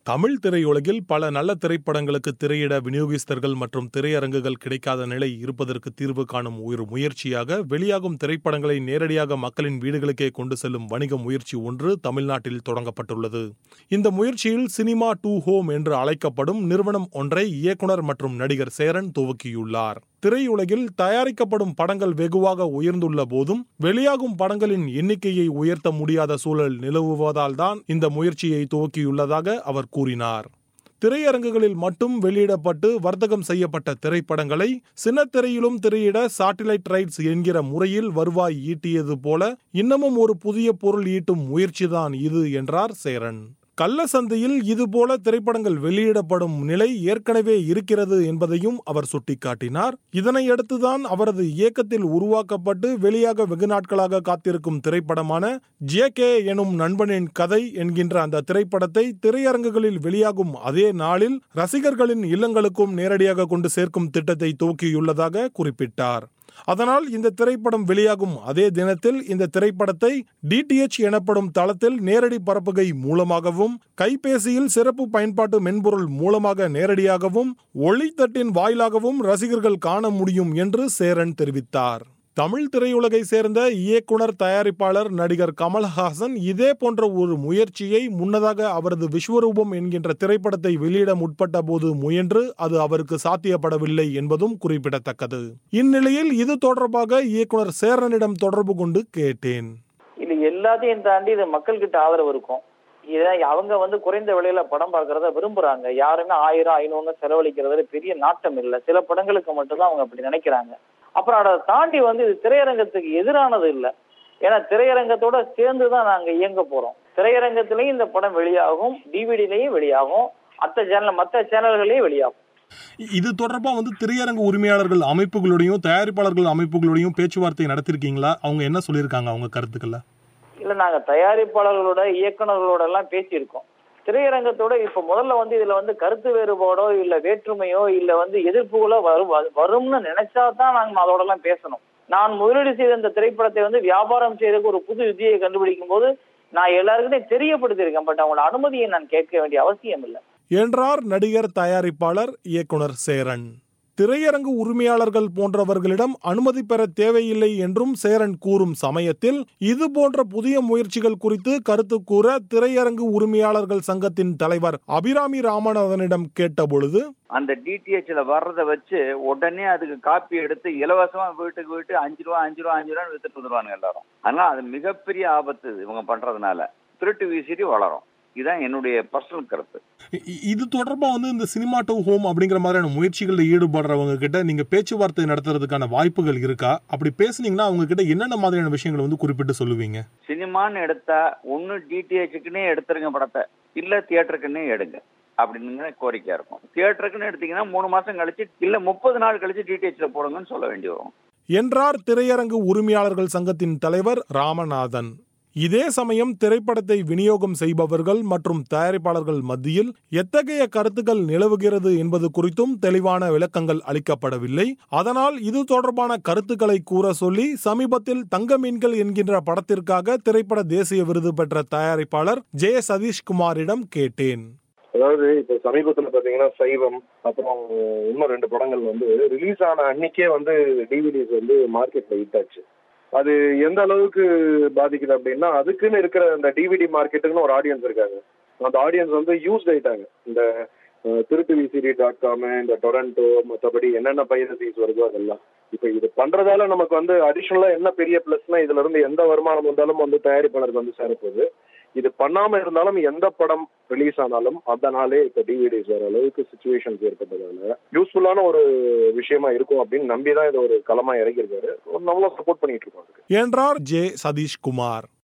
தமிழ் திரையுலகில் பல நல்ல திரைப்படங்களுக்கு திரையிட விநியோகஸ்தர்கள் மற்றும் திரையரங்குகள் கிடைக்காத நிலை இருப்பதற்கு தீர்வு காணும் ஒரு முயற்சியாக வெளியாகும் திரைப்படங்களை நேரடியாக மக்களின் வீடுகளுக்கே கொண்டு செல்லும் வணிக முயற்சி ஒன்று தமிழ்நாட்டில் தொடங்கப்பட்டுள்ளது. இந்த முயற்சியில் சினிமா டு ஹோம் என்று அழைக்கப்படும் நிறுவனம் ஒன்றை இயக்குனர் மற்றும் நடிகர் சேரன் துவக்கியுள்ளார். திரையுலகில் தயாரிக்கப்படும் படங்கள் வெகுவாக உயர்ந்துள்ள போதும் வெளியாகும் படங்களின் எண்ணிக்கையை உயர்த்த முடியாத சூழல் நிலவுவதால் தான் இந்த முயற்சியை துவக்கியுள்ளதாக அவர் கூறினார். திரையரங்குகளில் மட்டும் வெளியிடப்பட்டு வர்த்தகம் செய்யப்பட்ட திரைப்படங்களை சின்னத்திரையிலும் திரையிட சாட்டிலைட் ரைட்ஸ் என்கிற முறையில் வருவாய் ஈட்டியது போல இன்னமும் ஒரு புதிய பொருள் ஈட்டும் முயற்சிதான் இது என்றார் சேரன். கள்ள சந்தையில் இதுபோல திரைப்படங்கள் வெளியிடப்படும் நிலை ஏற்கனவே இருக்கிறது என்பதையும் அவர் சுட்டிக்காட்டினார். இதனையடுத்துதான் அவரது இயக்கத்தில் உருவாக்கப்பட்டு வெளியாக வெகு நாட்களாக காத்திருக்கும் திரைப்படமான ஜே.கே. எனும் நண்பனின் கதை என்கின்ற அந்த திரைப்படத்தை திரையரங்குகளில் வெளியாகும் அதே நாளில் ரசிகர்களின் இல்லங்களுக்கும் நேரடியாக கொண்டு சேர்க்கும் திட்டத்தை துவக்கியுள்ளதாக குறிப்பிட்டார். அதனால் இந்த திரைப்படம் வெளியாகும் அதே தினத்தில் இந்த திரைப்படத்தை DTH எனப்படும் தளத்தில் நேரடி பரப்புகை மூலமாகவும் கைபேசியில் சிறப்பு பயன்பாட்டு மென்பொருள் மூலமாக நேரடியாகவும் ஒளித்தட்டின் வாயிலாகவும் ரசிகர்கள் காண முடியும் என்று சேரன் தெரிவித்தார். தமிழ் திரையுலகை சேர்ந்த இயக்குனர், தயாரிப்பாளர், நடிகர் கமல்ஹாசன் இதே போன்ற ஒரு முயற்சியை முன்னதாக அவரது விஸ்வரூபம் என்கின்ற திரைப்படத்தை வெளியிட முற்பட்ட போது முயன்று அது அவருக்கு சாத்தியப்படவில்லை என்பதும் குறிப்பிடத்தக்கது. இந்நிலையில் இது தொடர்பாக இயக்குனர் சேரனிடம் தொடர்பு கொண்டு கேட்டேன். இது எல்லாத்தையும் தாண்டி இது மக்கள்கிட்ட ஆதரவு இருக்கும். இதை அவங்க குறைந்த விலையில படம் பார்க்கறத விரும்புறாங்க. யாருமே 1000, 500 செலவழிக்கிறதுல பெரிய நாட்டம் இல்லை. சில படங்களுக்கு மட்டும்தான் அவங்க அப்படி நினைக்கிறாங்க. அப்புறம் அதை தாண்டி இது திரையரங்கத்துக்கு எதிரானது இல்லை. ஏன்னா திரையரங்கத்தோட சேர்ந்துதான் நாங்க இயங்க போறோம். திரையரங்கத்திலையும் இந்த படம் வெளியாகும், டிவிடிலையும் வெளியாகும், மற்ற சேனல்களையும் வெளியாகும். இது தொடர்பா திரையரங்கு உரிமையாளர்கள் அமைப்புகளோடையும் தயாரிப்பாளர்கள் அமைப்புகளோடையும் பேச்சுவார்த்தை நடத்திருக்கீங்களா? அவங்க என்ன சொல்லியிருக்காங்க அவங்க கருத்துக்களை? இல்ல, நாங்க தயாரிப்பாளர்களோட, இயக்குநர்களோட எல்லாம் பேசியிருக்கோம். திரையரங்கத்தோட இப்ப முதல்ல இதுல கருத்து வேறுபாடோ இல்ல வேற்றுமையோ இல்ல எதிர்ப்புகளோ வரும்னு நினைச்சாதான் நாங்க அதோட எல்லாம் பேசணும். நான் முதலீடு செய்த இந்த திரைப்படத்தை வியாபாரம் செய்யறதுக்கு ஒரு புது விதியை கண்டுபிடிக்கும் போது நான் எல்லாருக்கிட்டையும் தெரியப்படுத்தியிருக்கேன். பட் அவங்களோட அனுமதியை நான் கேட்க வேண்டிய அவசியம் இல்லை என்றார் நடிகர், தயாரிப்பாளர், இயக்குனர் சேரன். திரையரங்கு உரிமையாளர்கள் போன்றவர்களிடம் அனுமதி பெற தேவையில்லை என்றும் சேரன் கூறும் சமயத்தில் இது போன்ற புதிய முயற்சிகள் குறித்து கருத்து கூற திரையரங்கு உரிமையாளர்கள் சங்கத்தின் தலைவர் அபிராமி ராமநாதனிடம் கேட்டபொழுது, அந்த DTHல வர்றதை வச்சு உடனே அதுக்கு காப்பி எடுத்து இலவசமா வீட்டுக்கு 5 ரூபா வித்துட்டு வந்துருவாங்க எல்லாரும். அதனால அது மிகப்பெரிய ஆபத்து இவங்க பண்றதுனால. திருட்டு விசிடி வளரும். இதுதான் என்னுடைய பர்சனல் கருத்து. இது தொடர்பா இந்த சினிமா டு ஹோம் அப்படிங்கிற மாதிரியான முயற்சிகளில் ஈடுபடுறவங்க கிட்ட நீங்க பேச்சுவார்த்தை நடத்துறதுக்கான வாய்ப்புகள் இருக்கா? அப்படி பேசுனீங்கன்னா அவங்க கிட்ட என்னென்ன மாதிரியான விஷயங்களை குறிப்பிட்டு சொல்லுவீங்க? சினிமான்னு எடுத்தா ஒன்னு DTHக்குன்னே எடுத்துருங்க படத்தை, இல்ல தியேட்டருக்குன்னே எடுங்க அப்படின்னு கோரிக்கையா இருக்கும். தியேட்டருக்குன்னு எடுத்தீங்கன்னா 3 மாசம் கழிச்சு இல்ல 30 நாள் கழிச்சு DTHல போடுங்கன்னு சொல்ல வேண்டி வரும் என்றார் திரையரங்கு உரிமையாளர்கள் சங்கத்தின் தலைவர் ராமநாதன். இதே சமயம் திரைப்படத்தை விநியோகம் செய்பவர்கள் மற்றும் தயாரிப்பாளர்கள் மத்தியில் எத்தகைய கருத்துக்கள் நிலவுகிறது என்பது குறித்தும் தெளிவான விளக்கங்கள் அளிக்கப்படவில்லை. அதனால் இது தொடர்பான கருத்துக்களை கூற சொல்லி சமீபத்தில் தங்க மீன்கள் என்கின்ற படத்திற்காக திரைப்பட தேசிய விருது பெற்ற தயாரிப்பாளர் ஜே. சதீஷ்குமாரிடம் கேட்டேன். அதாவது இப்ப சமீபத்துல பாத்தீங்கன்னா சைவம், அப்புறம் இன்னும் 2 படங்கள் ரிலீஸ் ஆன அன்னைக்கே டிவிடிஸ் மார்க்கெட்ல ஹிட் ஆச்சு. அது எந்த அளவுக்கு பாதிக்குது அப்படின்னா, அதுக்குன்னு இருக்கிற அந்த டிவிடி மார்க்கெட்டுக்குன்னு ஒரு ஆடியன்ஸ் இருக்காங்க. அந்த ஆடியன்ஸ் யூஸ்ட் ஆயிட்டாங்க. இந்த திருட்டு VCD.com, இந்த டொரண்டோ, மற்றபடி என்னென்ன பைரசிஸ் வருதோ அதெல்லாம். இப்ப இது பண்றதால நமக்கு அடிஷனலா என்ன பெரிய பிளஸ்னா, இதுல இருந்து எந்த வருமானம் வந்தாலும் தயாரிப்பாளருக்கு சேரப்போகுது. இது பண்ணாம இருந்தாலும் எந்த படம் ரிலீஸ் ஆனாலும் அதனாலே இப்ப டிவிடிஸ் வர அளவுக்கு சிச்சுவேஷன்ஸ் ஏற்பட்டதால யூஸ்ஃபுல்லான ஒரு விஷயமா இருக்கும் அப்படின்னு நம்பிதான் இதை ஒரு களமா இறங்கியிருக்காரு. நம்மளும் சப்போர்ட் பண்ணிட்டு இருக்கோம் என்றார் ஜே. சதீஷ்குமார்.